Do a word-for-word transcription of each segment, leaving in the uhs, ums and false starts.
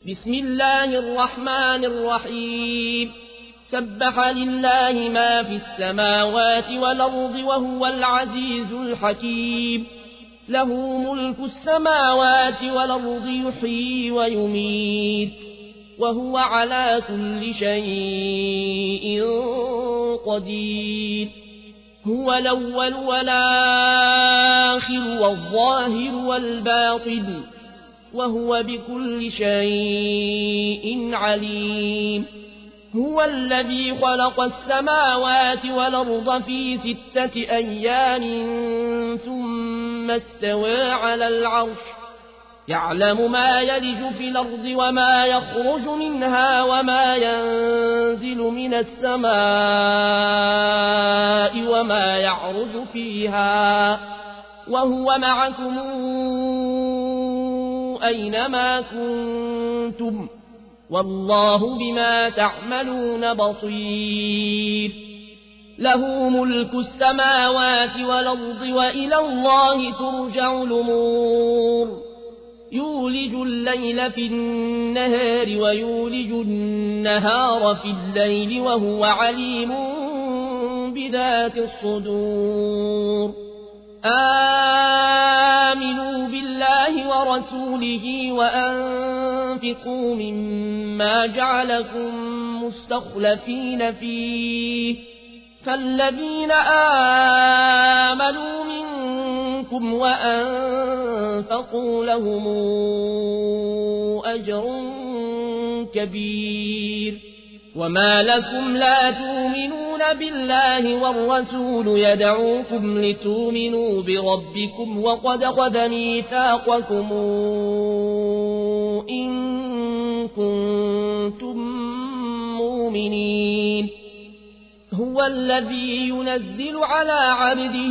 بسم الله الرحمن الرحيم سبح لله ما في السماوات والأرض وهو العزيز الحكيم له ملك السماوات والأرض يحيي ويميت وهو على كل شيء قدير هو الأول والآخر والظاهر والباطن وهو بكل شيء عليم هو الذي خلق السماوات والأرض في ستة أيام ثم استوى على العرش يعلم ما يلج في الأرض وما يخرج منها وما ينزل من السماء وما يعرج فيها وهو معكم أينما كنتم والله بما تعملون بصير له ملك السماوات والأرض وإلى الله ترجع الأمور يولج الليل في النهار ويولج النهار في الليل وهو عليم بذات الصدور آمنوا بالله ورسوله وأنفقوا مما جعلكم مستخلفين فيه فالذين آمنوا منكم وأنفقوا لهم أجر كبير وما لكم لا تؤمنون بالله والرسول يدعوكم لتؤمنوا بربكم وقد خذ ميثاقكم إن كنتم مؤمنين هو الذي ينزل على عبده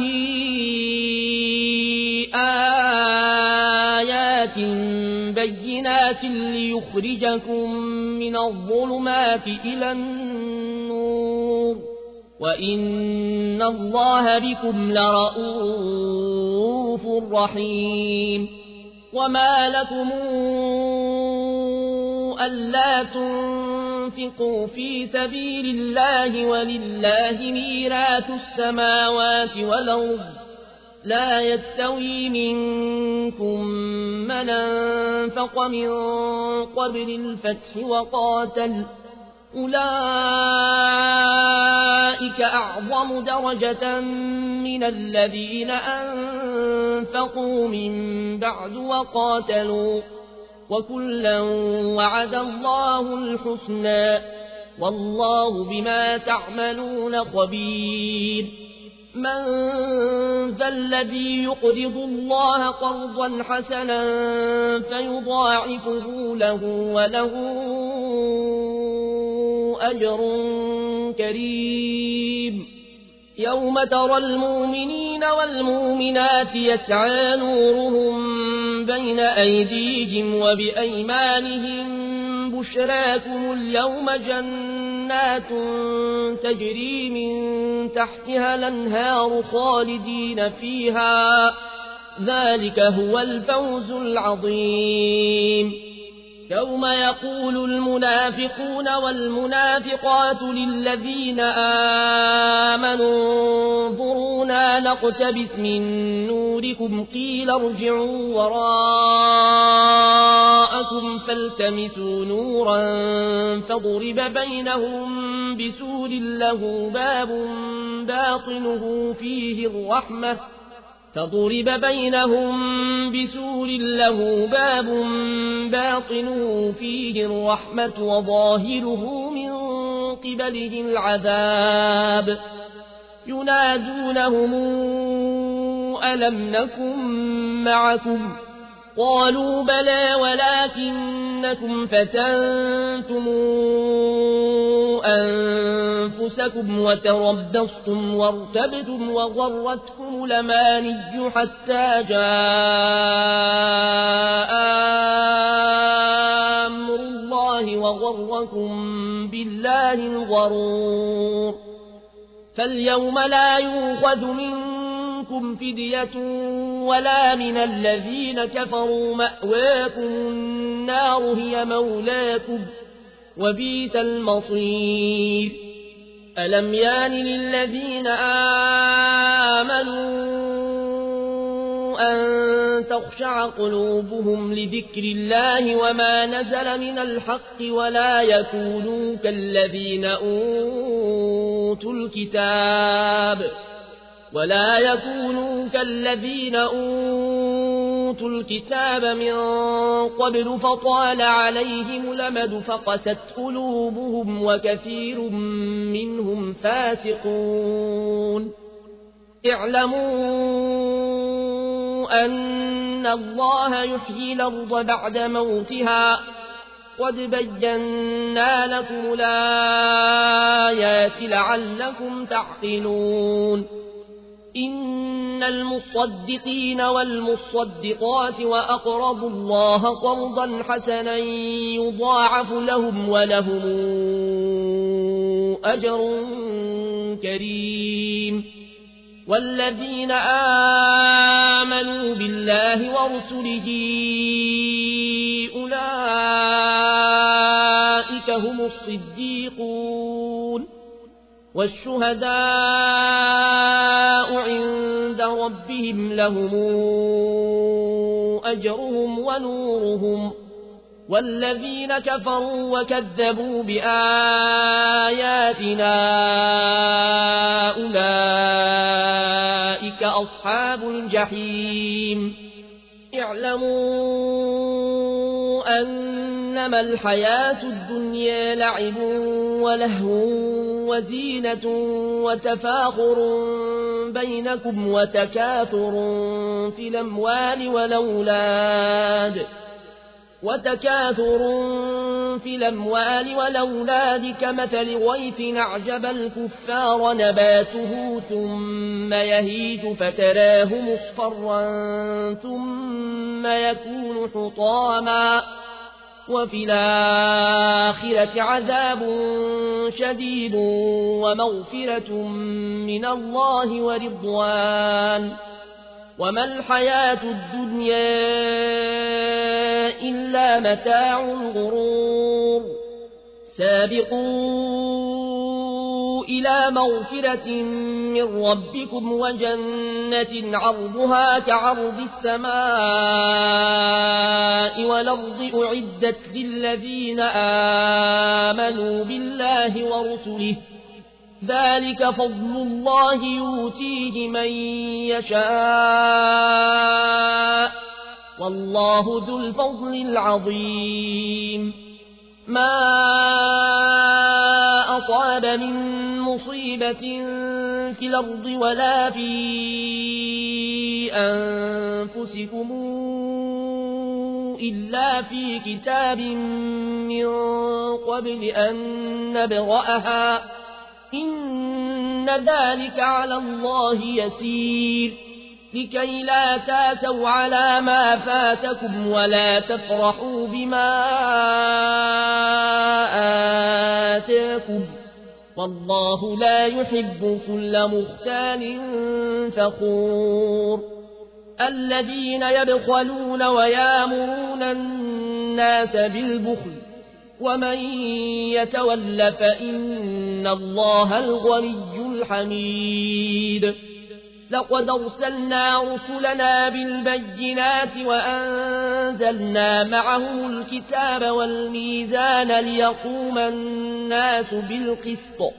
آيات بينات ليخرجكم من الظلمات إلى النور وإن الله بكم لرءوف رحيم وما لكم ألا تنفقوا في سبيل الله ولله ميراث السماوات والأرض لا يستوي منكم من أنفق من قبل الفتح وقاتل أولئك أعظم درجة من الذين أنفقوا من بعد وقاتلوا وكلا وعد الله الحسنى والله بما تعملون خبير من ذا الذي يقرض الله قرضا حسنا فيضاعفه له وله أجر كريم يوم ترى المؤمنين والمؤمنات يسعى نورهم بين أيديهم وبأيمانهم بشراكم اليوم جنات تجري من تحتها الأنهار خالدين فيها ذلك هو الفوز العظيم يوم يقول المنافقون والمنافقات للذين آمنوا انظرونا نقتبس من نوركم قيل ارجعوا وراءكم فالتمسوا نورا فضرب بينهم بسور له باب باطنه فيه الرحمة فضرب بينهم بسور له باب باطنه فيه الرحمة وظاهره من قبله العذاب ينادونهم ألم نكن معكم قالوا بلى ولكنكم فتنتم أنفسكم وتربصتم وارتبتم وغرتكم الأماني حتى جاء أمر الله وغركم بالله الغرور فاليوم لا يؤخذ منكم فدية ولا من الذين كفروا مأواكم النار هي مولاكم وبئس المصير ألم يان للذين آمنوا أن تخشع قلوبهم لذكر الله وما نزل من الحق ولا يكونوا كالذين أوتوا الكتاب ولا يكونوا كالذين أوتوا الكتاب من قبل فطال عليهم الأمد فقست قلوبهم وكثير منهم فاسقون اعلموا أن الله يحيي الأرض بعد موتها قد بينا لكم الآيات لعلكم تعقلون إن المصدقين والمصدقات وأقرضوا الله قرضا حسنا يضاعف لهم ولهم أجر كريم والذين آمنوا بالله ورسله أولئك هم الصديقون والشهداء عند ربهم لهم أجرهم ونورهم والذين كفروا وكذبوا بآياتنا أولئك أصحاب الجحيم اعلموا أنما الحياة الدنيا لعب ولهو وزينة وتفاخر بينكم وتكاثر في الأموال والأولاد وتكاثر في الأموال والأولاد كمثل غيث أعجب الكفار نباته ثم يهيج فتراه مصفرا ثم يكون حطاما وفي الآخرة عذاب شديد ومغفرة من الله ورضوان وما الحياة الدنيا إلا متاع الغرور سابقوا إلى مغفرة من ربكم وجنة عرضها كعرض السماء والأرض أعدت للذين آمنوا بالله ورسله ذلك فضل الله يؤتيه من يشاء والله ذو الفضل العظيم ما أصاب من مصيبة في الأرض ولا في أنفسكم إلا في كتاب من قبل أن نبرأها إن ذلك على الله يسير لكي لا تاسوا على ما فاتكم ولا تفرحوا بما آتاكم والله لا يحب كل مختال فخور الذين يبخلون ويامرون الناس بالبخل ومن يتول فإن الله الغني الحميد لقد أرسلنا رسلنا بالبينات وأنزلنا معهم الكتاب والميزان ليقوم الناس بالقسط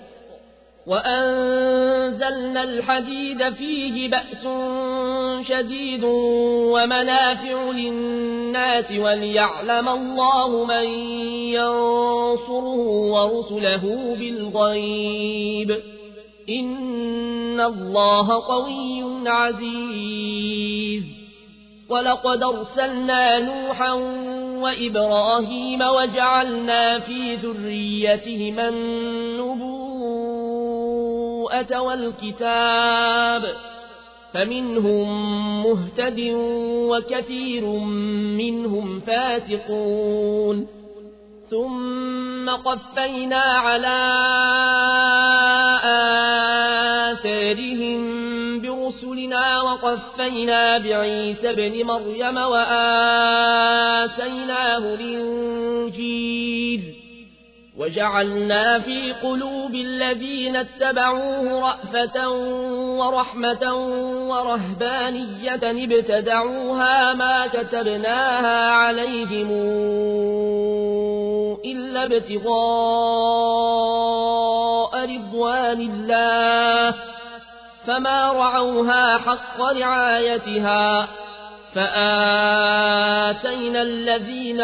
وأنزلنا الحديد فيه بأس شديد ومنافع للناس وليعلم الله من ينصره ورسله بالغيب إن الله قوي عزيز ولقد أرسلنا نوحا وإبراهيم وجعلنا في ذريتهما النبوءة والكتاب فمنهم مهتد وكثير منهم فاسقون ثم قفينا على آثارهم برسلنا وقفينا وقفينا بعيسى ابن مريم وآتيناه الإنجيل وجعلنا في قلوب الذين اتبعوه رأفة ورحمة ورهبانية ابتدعوها ما كتبناها عليهم إلا ابتغاء رضوان الله فما رعوها حق رعايتها فآتينا الذين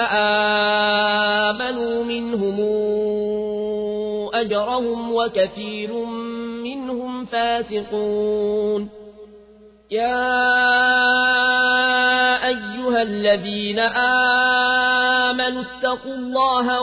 آمنوا منهم أجرهم وكثير منهم فاسقون. يا أيها الذين آمنوا اتقوا الله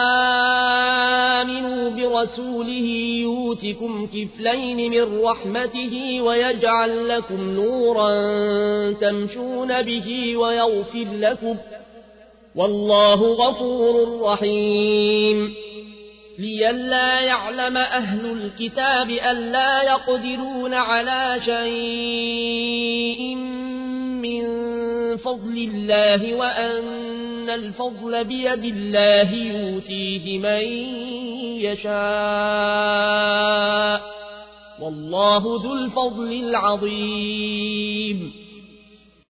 وآمنوا برسوله يؤتكم كفلين من رحمته ويجعل لكم نورا تمشون به ويغفر لكم والله غفور رحيم. لئلا يعلم أهل الكتاب ألا يقدرون على شيء من فضل الله وأن الفضل بيد الله يؤتيه من يشاء والله ذو الفضل العظيم.